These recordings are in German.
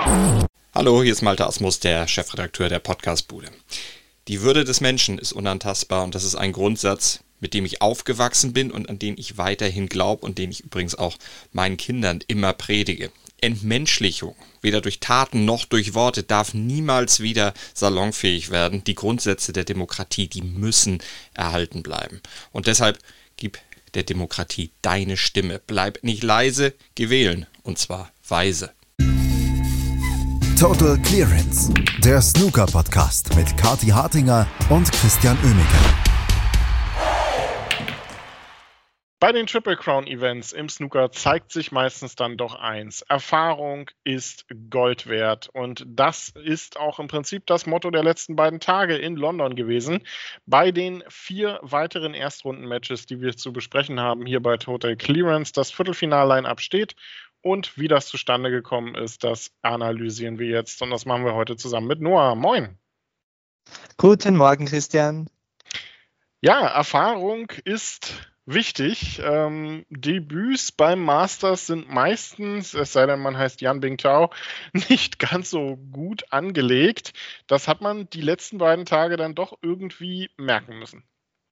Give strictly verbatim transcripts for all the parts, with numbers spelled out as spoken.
Hallo, hier ist Malte Asmus, der Chefredakteur der Podcastbude. Die Würde des Menschen ist unantastbar und das ist ein Grundsatz, mit dem ich aufgewachsen bin und an den ich weiterhin glaube und den ich übrigens auch meinen Kindern immer predige. Entmenschlichung, weder durch Taten noch durch Worte, darf niemals wieder salonfähig werden. Die Grundsätze der Demokratie, die müssen erhalten bleiben. Und deshalb gib der Demokratie deine Stimme. Bleib nicht leise, geh wählen. Und zwar weise. Total Clearance, der Snooker-Podcast mit Kathi Hartinger und Christian Oemeke. Bei den Triple Crown Events im Snooker zeigt sich meistens dann doch eins: Erfahrung ist Gold wert. Und das ist auch im Prinzip das Motto der letzten beiden Tage in London gewesen. Bei den vier weiteren Erstrunden-Matches, die wir zu besprechen haben, hier bei Total Clearance, das Viertelfinal-Line-Up steht. Und wie das zustande gekommen ist, das analysieren wir jetzt. Und das machen wir heute zusammen mit Noah. Moin. Guten Morgen, Christian. Ja, Erfahrung ist wichtig. Ähm, Debüts beim Masters sind meistens, es sei denn man heißt Yan Bingtao, nicht ganz so gut angelegt. Das hat man die letzten beiden Tage dann doch irgendwie merken müssen.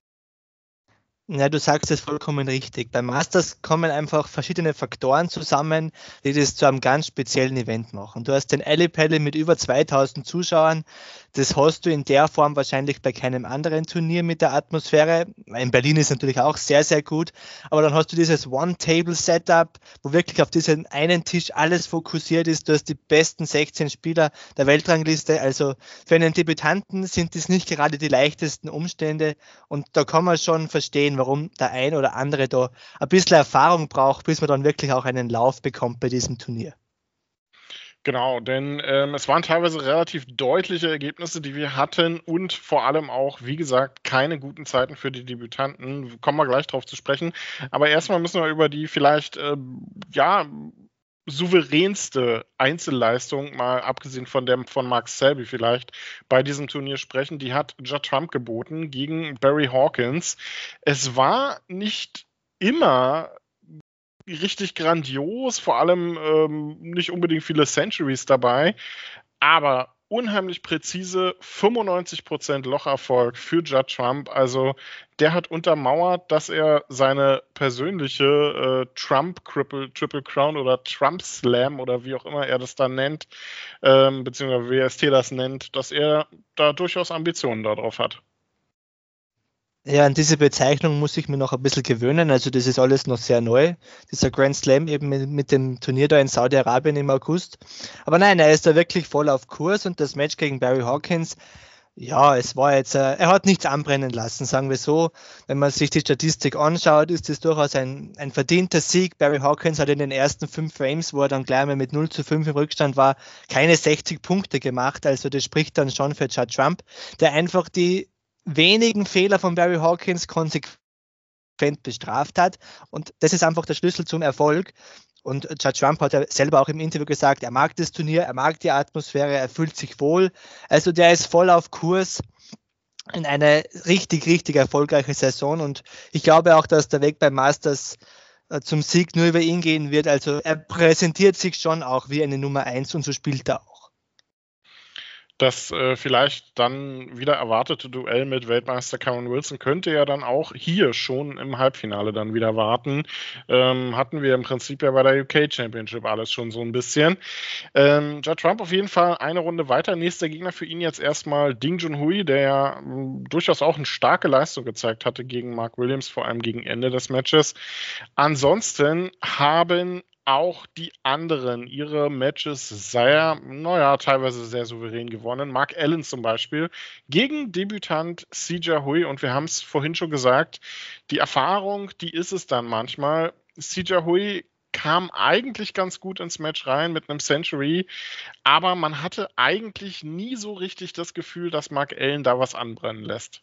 Ja, du sagst es vollkommen richtig. Beim Masters kommen einfach verschiedene Faktoren zusammen, die das zu einem ganz speziellen Event machen. Du hast den Ellipelli mit über zweitausend Zuschauern. Das hast du in der Form wahrscheinlich bei keinem anderen Turnier mit der Atmosphäre. In Berlin ist natürlich auch sehr, sehr gut. Aber dann hast du dieses One-Table-Setup, wo wirklich auf diesen einen Tisch alles fokussiert ist. Du hast die besten sechzehn Spieler der Weltrangliste. Also für einen Debütanten sind das nicht gerade die leichtesten Umstände. Und da kann man schon verstehen, warum der ein oder andere da ein bisschen Erfahrung braucht, bis man dann wirklich auch einen Lauf bekommt bei diesem Turnier. Genau, denn ähm, es waren teilweise relativ deutliche Ergebnisse, die wir hatten und vor allem auch, wie gesagt, keine guten Zeiten für die Debütanten. Kommen wir gleich drauf zu sprechen. Aber erstmal müssen wir über die vielleicht, äh, ja, souveränste Einzelleistung, mal abgesehen von der von Mark Selby vielleicht, bei diesem Turnier sprechen. Die hat Judd Trump geboten gegen Barry Hawkins. Es war nicht immer richtig grandios, vor allem ähm, nicht unbedingt viele Centuries dabei, aber unheimlich präzise, fünfundneunzig Prozent Locherfolg für Judd Trump. Also der hat untermauert, dass er seine persönliche äh, Trump Triple, Triple Crown oder Trump Slam oder wie auch immer er das dann nennt, ähm, beziehungsweise W S T das nennt, dass er da durchaus Ambitionen darauf hat. Ja, an diese Bezeichnung muss ich mir noch ein bisschen gewöhnen. Also das ist alles noch sehr neu. Dieser Grand Slam eben mit, mit dem Turnier da in Saudi-Arabien im August. Aber nein, er ist da wirklich voll auf Kurs und das Match gegen Barry Hawkins, ja, es war jetzt, äh, er hat nichts anbrennen lassen, sagen wir so. Wenn man sich die Statistik anschaut, ist das durchaus ein, ein verdienter Sieg. Barry Hawkins hat in den ersten fünf Frames, wo er dann gleich mal mit null zu fünf im Rückstand war, keine sechzig Punkte gemacht. Also das spricht dann schon für Judd Trump, der einfach die wenigen Fehler von Barry Hawkins konsequent bestraft hat. Und das ist einfach der Schlüssel zum Erfolg. Und Judd Trump hat ja selber auch im Interview gesagt, er mag das Turnier, er mag die Atmosphäre, er fühlt sich wohl. Also der ist voll auf Kurs in eine richtig, richtig erfolgreiche Saison. Und ich glaube auch, dass der Weg beim Masters zum Sieg nur über ihn gehen wird. Also er präsentiert sich schon auch wie eine Nummer eins und so spielt er auch. Das äh, vielleicht dann wieder erwartete Duell mit Weltmeister Cameron Wilson könnte ja dann auch hier schon im Halbfinale dann wieder warten. Ähm, hatten wir im Prinzip ja bei der U K Championship alles schon so ein bisschen. Ähm, Judd Trump auf jeden Fall eine Runde weiter. Nächster Gegner für ihn jetzt erstmal Ding Junhui, der ja m, durchaus auch eine starke Leistung gezeigt hatte gegen Mark Williams, vor allem gegen Ende des Matches. Ansonsten haben auch die anderen ihre Matches sehr, naja, teilweise sehr souverän gewonnen. Mark Allen zum Beispiel gegen Debütant Si Jiahui. Und wir haben es vorhin schon gesagt, die Erfahrung, die ist es dann manchmal. Si Jiahui kam eigentlich ganz gut ins Match rein mit einem Century, aber man hatte eigentlich nie so richtig das Gefühl, dass Mark Allen da was anbrennen lässt.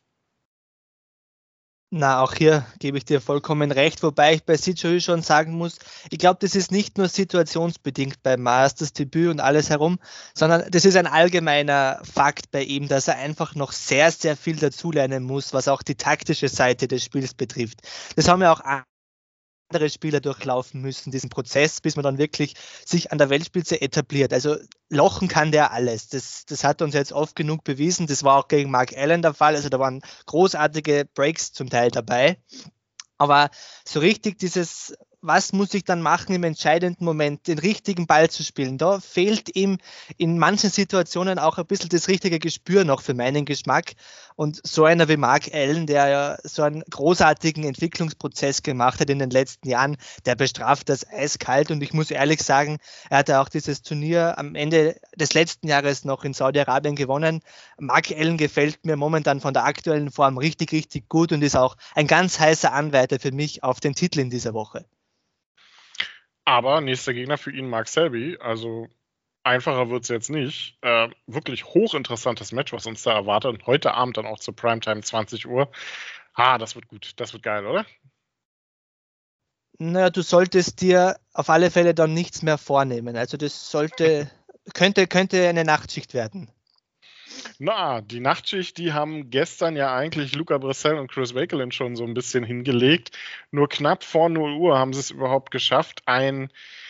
Na, auch hier gebe ich dir vollkommen recht, wobei ich bei Si Jiahui schon sagen muss, ich glaube, das ist nicht nur situationsbedingt beim Masters-Debüt und alles herum, sondern das ist ein allgemeiner Fakt bei ihm, dass er einfach noch sehr, sehr viel dazulernen muss, was auch die taktische Seite des Spiels betrifft. Das haben ja auch andere Spieler durchlaufen müssen, diesen Prozess, bis man dann wirklich sich an der Weltspitze etabliert. Also lochen kann der alles. Das, das hat uns jetzt oft genug bewiesen. Das war auch gegen Mark Allen der Fall. Also da waren großartige Breaks zum Teil dabei. Aber so richtig dieses, was muss ich dann machen im entscheidenden Moment, den richtigen Ball zu spielen, da fehlt ihm in manchen Situationen auch ein bisschen das richtige Gespür noch für meinen Geschmack. Und so einer wie Mark Allen, der ja so einen großartigen Entwicklungsprozess gemacht hat in den letzten Jahren, der bestraft das eiskalt. Und ich muss ehrlich sagen, er hat ja auch dieses Turnier am Ende des letzten Jahres noch in Saudi-Arabien gewonnen. Mark Allen gefällt mir momentan von der aktuellen Form richtig, richtig gut und ist auch ein ganz heißer Anwärter für mich auf den Titel in dieser Woche. Aber nächster Gegner für ihn Mark Selby, also einfacher wird es jetzt nicht. Äh, wirklich hochinteressantes Match, was uns da erwartet. Und heute Abend dann auch zur Primetime zwanzig Uhr. Ah, das wird gut, das wird geil, oder? Naja, du solltest dir auf alle Fälle dann nichts mehr vornehmen. Also das sollte, könnte, könnte eine Nachtschicht werden. Na, die Nachtschicht, die haben gestern ja eigentlich Luca Brissell und Chris Wakelin schon so ein bisschen hingelegt. Nur knapp vor null Uhr haben sie es überhaupt geschafft, ein,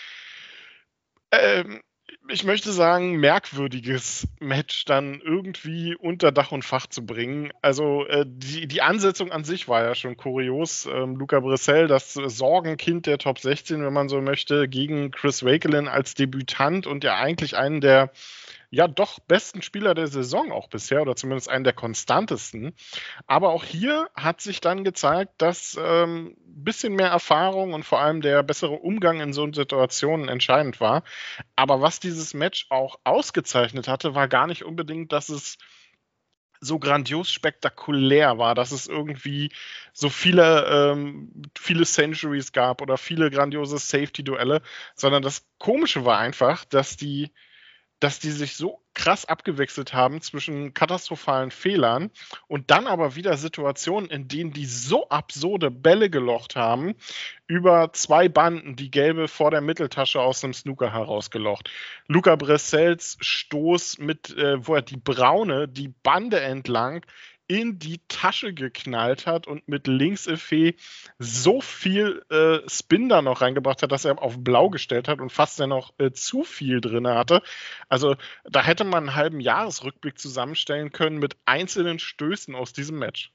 ähm, ich möchte sagen, merkwürdiges Match dann irgendwie unter Dach und Fach zu bringen. Also äh, die, die Ansetzung an sich war ja schon kurios. Ähm, Luca Brissell, das Sorgenkind der Top sechzehn, wenn man so möchte, gegen Chris Wakelin als Debütant und ja eigentlich einen der ja doch besten Spieler der Saison auch bisher oder zumindest einen der konstantesten. Aber auch hier hat sich dann gezeigt, dass ein ähm, bisschen mehr Erfahrung und vor allem der bessere Umgang in so Situationen entscheidend war. Aber was dieses Match auch ausgezeichnet hatte, war gar nicht unbedingt, dass es so grandios spektakulär war, dass es irgendwie so viele, ähm, viele Centuries gab oder viele grandiose Safety-Duelle, sondern das Komische war einfach, dass die dass die sich so krass abgewechselt haben zwischen katastrophalen Fehlern und dann aber wieder Situationen, in denen die so absurde Bälle gelocht haben, über zwei Banden, die gelbe vor der Mitteltasche aus dem Snooker herausgelocht. Luca Brissells Stoß mit, äh, wo er die braune, die Bande entlang in die Tasche geknallt hat und mit Linkseffet so viel äh, Spin da noch reingebracht hat, dass er auf blau gestellt hat und fast dann noch äh, zu viel drin hatte. Also da hätte man einen halben Jahresrückblick zusammenstellen können mit einzelnen Stößen aus diesem Match.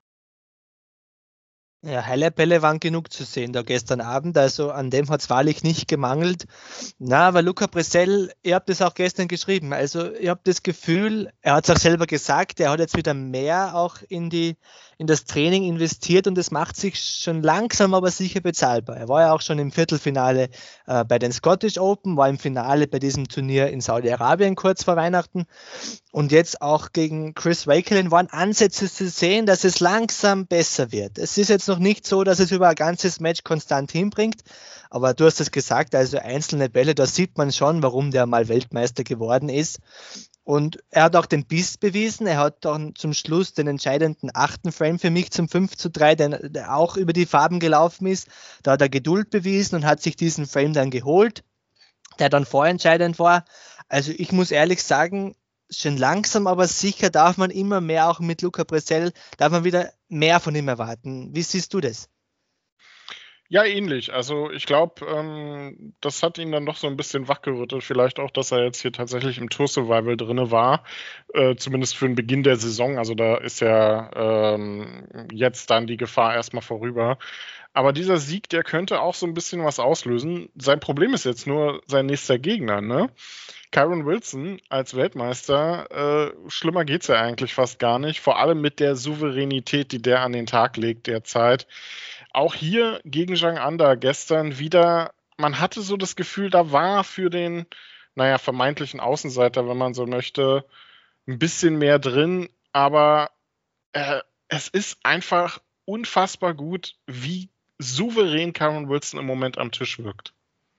Ja, Highlight-Bälle waren genug zu sehen da gestern Abend, also an dem hat es wahrlich nicht gemangelt. Na, aber Luca Brissell, ihr habt es auch gestern geschrieben, also ihr habt das Gefühl, er hat es auch selber gesagt, er hat jetzt wieder mehr auch in die in das Training investiert und es macht sich schon langsam, aber sicher bezahlbar. Er war ja auch schon im Viertelfinale äh, bei den Scottish Open, war im Finale bei diesem Turnier in Saudi-Arabien kurz vor Weihnachten und jetzt auch gegen Chris Wakelin waren Ansätze zu sehen, dass es langsam besser wird. Es ist jetzt noch nicht so, dass es über ein ganzes Match konstant hinbringt, aber du hast es gesagt, also einzelne Bälle, da sieht man schon, warum der mal Weltmeister geworden ist. Und er hat auch den Biss bewiesen, er hat dann zum Schluss den entscheidenden achten Frame für mich zum fünf zu drei, der, der auch über die Farben gelaufen ist. Da hat er Geduld bewiesen und hat sich diesen Frame dann geholt, der dann vorentscheidend war. Also ich muss ehrlich sagen, schon langsam, aber sicher darf man immer mehr, auch mit Luca Brissell, darf man wieder mehr von ihm erwarten. Wie siehst du das? Ja, ähnlich. Also ich glaube, ähm, das hat ihn dann doch so ein bisschen wachgerüttelt. Vielleicht auch, dass er jetzt hier tatsächlich im Tour Survival drin war, äh, zumindest für den Beginn der Saison. Also da ist ja ähm, jetzt dann die Gefahr erstmal vorüber. Aber dieser Sieg, der könnte auch so ein bisschen was auslösen. Sein Problem ist jetzt nur sein nächster Gegner, ne? Kyron Wilson als Weltmeister, äh, schlimmer geht's ja eigentlich fast gar nicht. Vor allem mit der Souveränität, die der an den Tag legt derzeit. Auch hier gegen Zhang Anda gestern wieder, man hatte so das Gefühl, da war für den, naja, vermeintlichen Außenseiter, wenn man so möchte, ein bisschen mehr drin, aber äh, es ist einfach unfassbar gut, wie souverän Kyron Wilson im Moment am Tisch wirkt.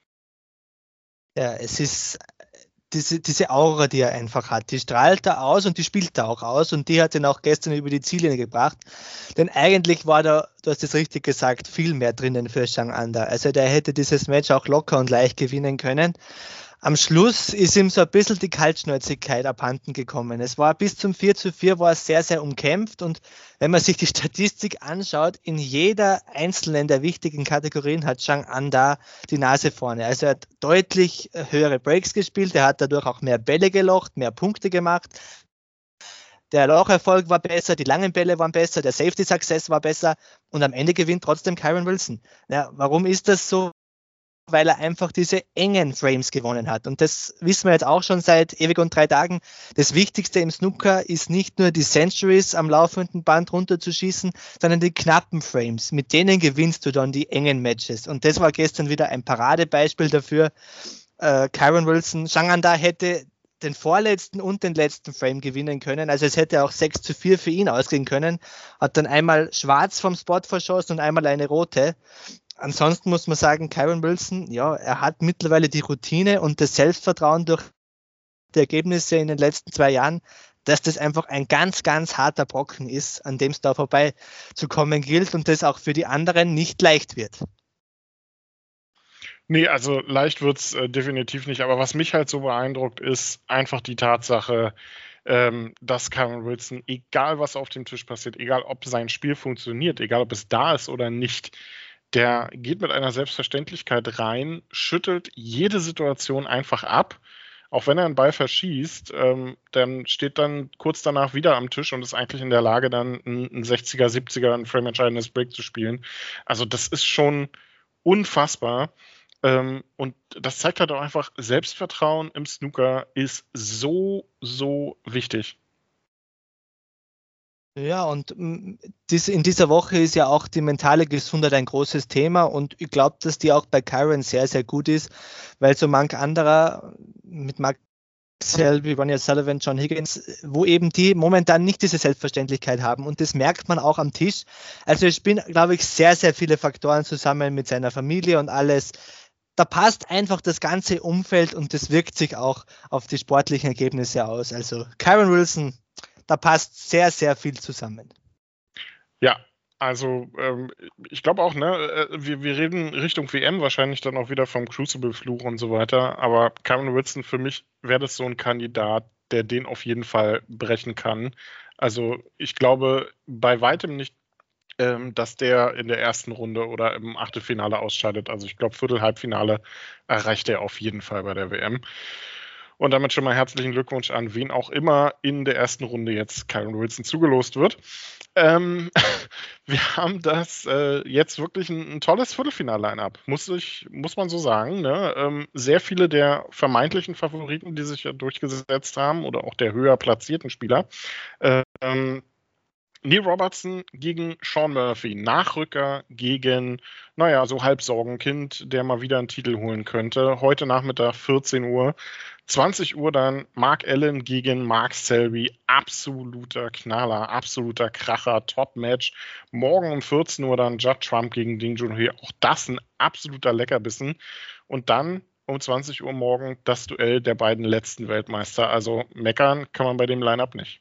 Ja, es ist diese, diese Aura, die er einfach hat, die strahlt er aus und die spielt er auch aus und die hat ihn auch gestern über die Ziellinie gebracht. Denn eigentlich war da, du hast es richtig gesagt, viel mehr drinnen für Zhang Anda. Also der hätte dieses Match auch locker und leicht gewinnen können. am Schluss ist ihm so ein bisschen die Kaltschnäuzigkeit abhanden gekommen. Es war bis zum vier zu vier war es sehr, sehr umkämpft und wenn man sich die Statistik anschaut, in jeder einzelnen der wichtigen Kategorien hat Zhang An da die Nase vorne. Also er hat deutlich höhere Breaks gespielt, er hat dadurch auch mehr Bälle gelocht, mehr Punkte gemacht. Der Locherfolg war besser, die langen Bälle waren besser, der Safety Success war besser und am Ende gewinnt trotzdem Kyren Wilson. Ja, warum ist das so? Weil er einfach diese engen Frames gewonnen hat. Und das wissen wir jetzt auch schon seit ewig und drei Tagen. Das Wichtigste im Snooker ist nicht nur die Centuries am laufenden Band runterzuschießen, sondern die knappen Frames. Mit denen gewinnst du dann die engen Matches. Und das war gestern wieder ein Paradebeispiel dafür. Äh, Kyren Wilson, Zhang An da hätte den vorletzten und den letzten Frame gewinnen können. Also es hätte auch sechs zu vier für ihn ausgehen können. Hat dann einmal schwarz vom Spot verschossen und einmal eine rote. Ansonsten muss man sagen, Kyren Wilson, ja, er hat mittlerweile die Routine und das Selbstvertrauen durch die Ergebnisse in den letzten zwei Jahren, dass das einfach ein ganz, ganz harter Brocken ist, an dem es da vorbei zu kommen gilt und das auch für die anderen nicht leicht wird. Nee, also leicht wird es äh, definitiv nicht, aber was mich halt so beeindruckt, ist einfach die Tatsache, ähm, dass Kyren Wilson, egal was auf dem Tisch passiert, egal ob sein Spiel funktioniert, egal ob es da ist oder nicht, der geht mit einer Selbstverständlichkeit rein, schüttelt jede Situation einfach ab. Auch wenn er einen Ball verschießt, ähm, dann steht dann kurz danach wieder am Tisch und ist eigentlich in der Lage, dann ein, ein sechziger, siebziger, ein frame-entscheidendes Break zu spielen. Also das ist schon unfassbar. Ähm, und das zeigt halt auch einfach, Selbstvertrauen im Snooker ist so, so wichtig. Ja, und dies, in dieser Woche ist ja auch die mentale Gesundheit ein großes Thema und ich glaube, dass die auch bei Kyren sehr, sehr gut ist, weil so manch anderer mit Mark Selby, Ronnie Sullivan, John Higgins, wo eben die momentan nicht diese Selbstverständlichkeit haben und das merkt man auch am Tisch. Also es spielen, glaube ich, sehr, sehr viele Faktoren zusammen mit seiner Familie und alles. Da passt einfach das ganze Umfeld und das wirkt sich auch auf die sportlichen Ergebnisse aus. Also Kyren Wilson, da passt sehr, sehr viel zusammen. Ja, also ähm, ich glaube auch, ne, wir, wir reden Richtung W M wahrscheinlich dann auch wieder vom Crucible-Fluch und so weiter, aber Kyren Wilson, für mich wäre das so ein Kandidat, der den auf jeden Fall brechen kann. Also ich glaube bei weitem nicht, ähm, dass der in der ersten Runde oder im Achtelfinale ausscheidet. Also ich glaube Viertel, Halbfinale erreicht er auf jeden Fall bei der W M. Und damit schon mal herzlichen Glückwunsch an wen auch immer in der ersten Runde jetzt Kyren Wilson zugelost wird. Ähm, wir haben das äh, jetzt wirklich ein, ein tolles Viertelfinal-Line-Up, muss, ich, muss man so sagen. Ne? Ähm, sehr viele der vermeintlichen Favoriten, die sich ja durchgesetzt haben, oder auch der höher platzierten Spieler. Ähm, Neil Robertson gegen Sean Murphy, Nachrücker gegen, naja, so Halbsorgenkind, der mal wieder einen Titel holen könnte. Heute Nachmittag vierzehn Uhr. zwanzig Uhr dann Mark Allen gegen Mark Selby. Absoluter Knaller, absoluter Kracher, Top-Match. Morgen um vierzehn Uhr dann Judd Trump gegen Ding Junhui. Auch das ein absoluter Leckerbissen. Und dann um zwanzig Uhr morgen das Duell der beiden letzten Weltmeister. Also meckern kann man bei dem Line-Up nicht.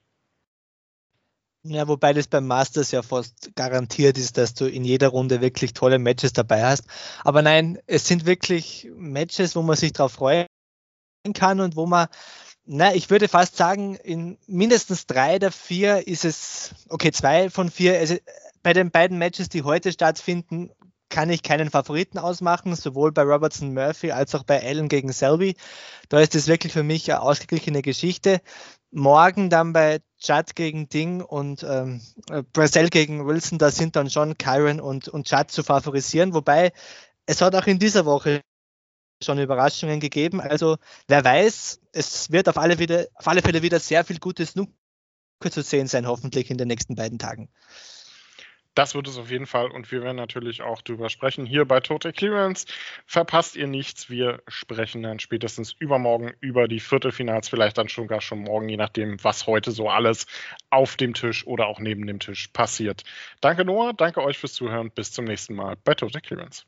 Ja, wobei das beim Masters ja fast garantiert ist, dass du in jeder Runde wirklich tolle Matches dabei hast. Aber nein, es sind wirklich Matches, wo man sich drauf freuen kann und wo man, na, ich würde fast sagen, in mindestens drei der vier ist es, okay, zwei von vier, also bei den beiden Matches, die heute stattfinden, kann ich keinen Favoriten ausmachen, sowohl bei Robertson Murphy als auch bei Allen gegen Selby. Da ist es wirklich für mich eine ausgeglichene Geschichte. Morgen dann bei Judd gegen Ding und ähm, Brazzell gegen Wilson, da sind dann schon Kyren und, und Judd zu favorisieren, wobei es hat auch in dieser Woche schon Überraschungen gegeben. Also wer weiß, es wird auf alle, wieder, auf alle Fälle wieder sehr viel gutes Snooker zu sehen sein, hoffentlich in den nächsten beiden Tagen. Das wird es auf jeden Fall und wir werden natürlich auch drüber sprechen. Hier bei Total Clearance verpasst ihr nichts. Wir sprechen dann spätestens übermorgen über die Viertelfinals, vielleicht dann schon gar schon morgen, je nachdem, was heute so alles auf dem Tisch oder auch neben dem Tisch passiert. Danke Noah, danke euch fürs Zuhören. Bis zum nächsten Mal bei Total Clearance.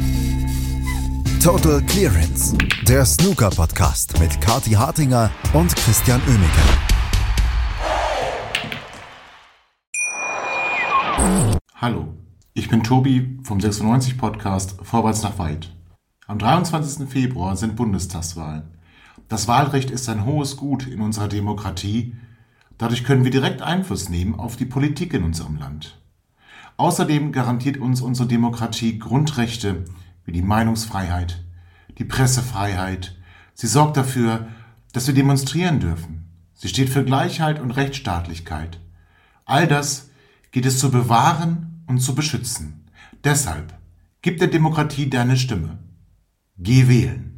Total Clearance, der Snooker-Podcast mit Kathi Hartinger und Christian Oemeke. Hallo, ich bin Tobi vom sechsundneunzig Podcast Vorwärts nach Weit. Am dreiundzwanzigsten Februar sind Bundestagswahlen. Das Wahlrecht ist ein hohes Gut in unserer Demokratie. Dadurch können wir direkt Einfluss nehmen auf die Politik in unserem Land. Außerdem garantiert uns unsere Demokratie Grundrechte wie die Meinungsfreiheit, die Pressefreiheit. Sie sorgt dafür, dass wir demonstrieren dürfen. Sie steht für Gleichheit und Rechtsstaatlichkeit. All das geht es zu bewahren und zu beschützen. Deshalb gib der Demokratie deine Stimme. Geh wählen.